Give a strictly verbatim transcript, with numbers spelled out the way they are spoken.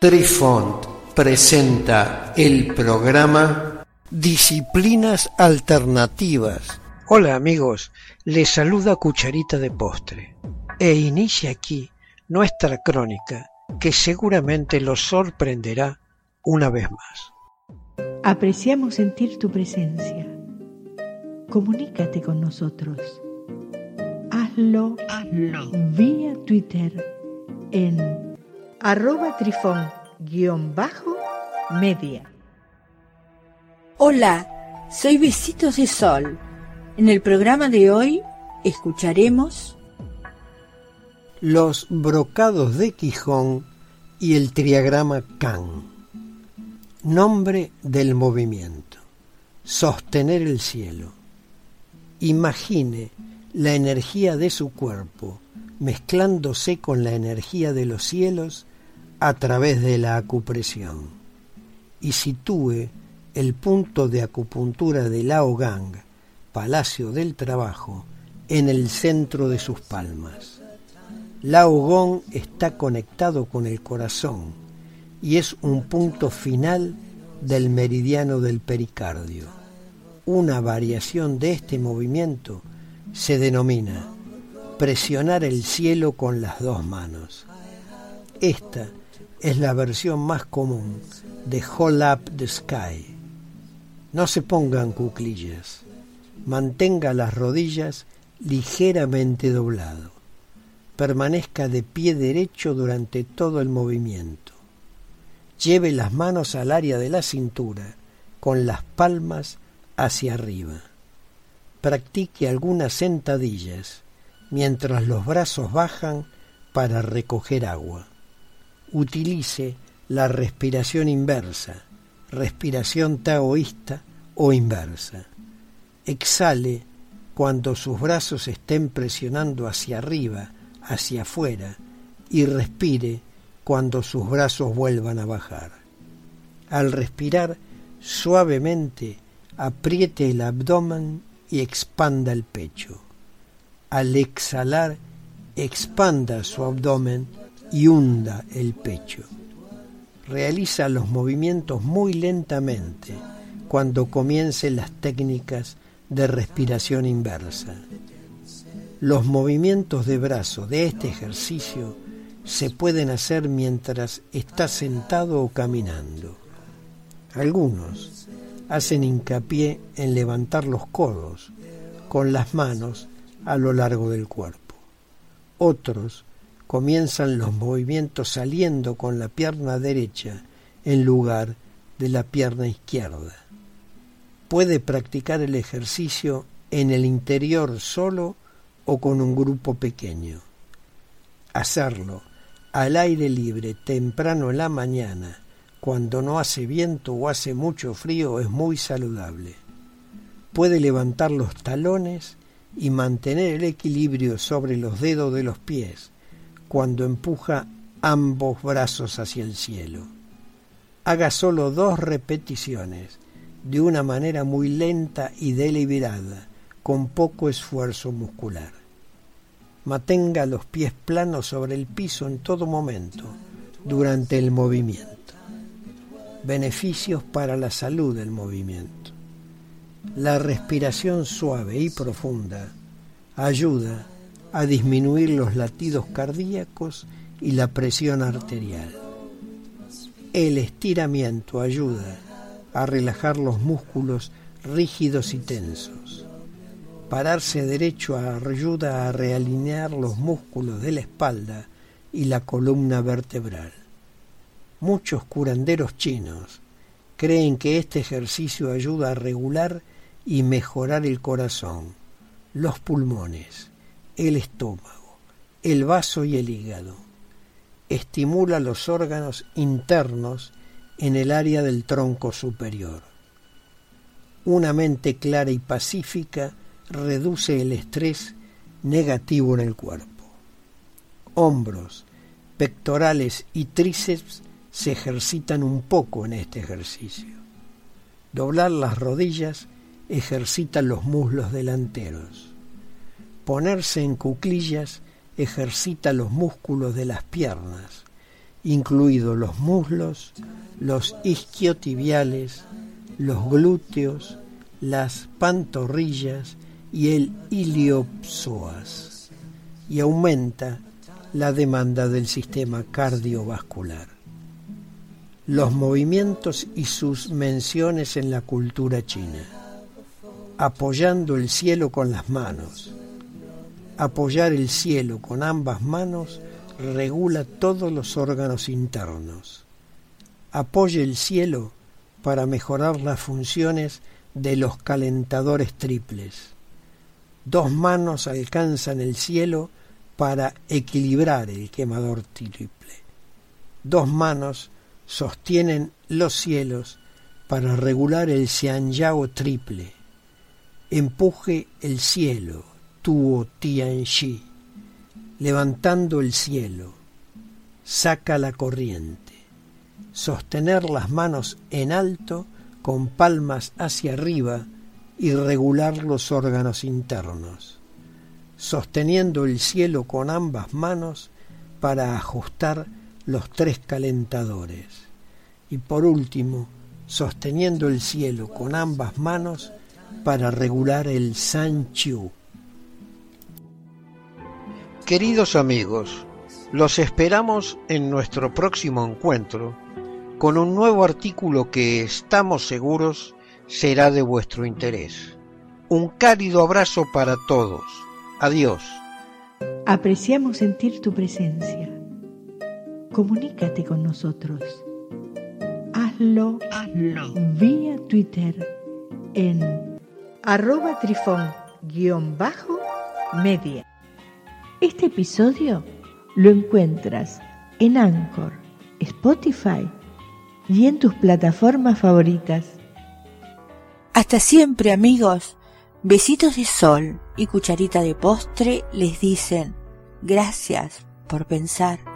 Trifont presenta el programa Disciplinas Alternativas. Hola amigos, les saluda Cucharita de Postre e inicia aquí nuestra crónica que seguramente los sorprenderá una vez más. Apreciamos sentir tu presencia. Comunícate con nosotros. Hazlo, Hazlo. vía Twitter en arroba trifón guión bajo media. Hola, soy Besitos de Sol. En el programa de hoy escucharemos los brocados de Gijón y el triagrama Kahn. Nombre del movimiento: sostener el cielo. Imagine la energía de su cuerpo mezclándose con la energía de los cielos a través de la acupresión, y sitúe el punto de acupuntura de Laogang, Palacio del Trabajo, en el centro de sus palmas. Laogong está conectado con el corazón y es un punto final del meridiano del pericardio. Una variación de este movimiento se denomina presionar el cielo con las dos manos. Esta es la versión más común de Hold Up the Sky. No se pongan cuclillas. Mantenga las rodillas ligeramente doblado. Permanezca de pie derecho durante todo el movimiento. Lleve las manos al área de la cintura, con las palmas hacia arriba. Practique algunas sentadillas, mientras los brazos bajan para recoger agua. Utilice la respiración inversa, respiración taoísta o inversa. Exhale cuando sus brazos estén presionando hacia arriba, hacia afuera, y respire cuando sus brazos vuelvan a bajar. Al respirar, suavemente apriete el abdomen y expanda el pecho. Al exhalar, expanda su abdomen y hunda el pecho. Realiza los movimientos muy lentamente cuando comiencen las técnicas de respiración inversa. Los movimientos de brazo de este ejercicio se pueden hacer mientras está sentado o caminando. Algunos hacen hincapié en levantar los codos con las manos a lo largo del cuerpo. Otros comienzan los movimientos saliendo con la pierna derecha en lugar de la pierna izquierda. Puede practicar el ejercicio en el interior solo o con un grupo pequeño. Hacerlo al aire libre temprano en la mañana, cuando no hace viento o hace mucho frío, es muy saludable. Puede levantar los talones y mantener el equilibrio sobre los dedos de los pies cuando empuja ambos brazos hacia el cielo. Haga solo dos repeticiones de una manera muy lenta y deliberada, con poco esfuerzo muscular. Mantenga los pies planos sobre el piso en todo momento durante el movimiento. Beneficios para la salud del movimiento. La respiración suave y profunda ayuda a disminuir los latidos cardíacos y la presión arterial. El estiramiento ayuda a relajar los músculos rígidos y tensos. Pararse derecho ayuda a realinear los músculos de la espalda y la columna vertebral. Muchos curanderos chinos creen que este ejercicio ayuda a regular y mejorar el corazón, los pulmones, el estómago, el vaso y el hígado. Estimula los órganos internos en el área del tronco superior. Una mente clara y pacífica reduce el estrés negativo en el cuerpo. Hombros, pectorales y tríceps se ejercitan un poco en este ejercicio. Doblar las rodillas ejercita los muslos delanteros. Ponerse en cuclillas ejercita los músculos de las piernas incluidos los muslos, los isquiotibiales, los glúteos, las pantorrillas y el iliopsoas, y aumenta la demanda del sistema cardiovascular. Los movimientos y sus menciones en la cultura china. Apoyando el cielo con las manos. Apoyar el cielo con ambas manos regula todos los órganos internos. Apoye el cielo para mejorar las funciones de los calentadores triples. Dos manos alcanzan el cielo para equilibrar el quemador triple. Dos manos sostienen los cielos para regular el Xianyao triple. Empuje el cielo, Tuo Tianxi, levantando el cielo, saca la corriente. Sostener las manos en alto con palmas hacia arriba y regular los órganos internos. Sosteniendo el cielo con ambas manos para ajustar los tres calentadores. Y por último, sosteniendo el cielo con ambas manos para regular el San Chiu. Queridos amigos, los esperamos en nuestro próximo encuentro con un nuevo artículo que estamos seguros será de vuestro interés. Un cálido abrazo para todos. Adiós. Apreciamos sentir tu presencia. Comunícate con nosotros. Hazlo, Hazlo. vía Twitter en arroba trifón guión bajo media. Este episodio lo encuentras en Anchor, Spotify y en tus plataformas favoritas. Hasta siempre, amigos. Besitos de sol y cucharita de postre les dicen gracias por pensar.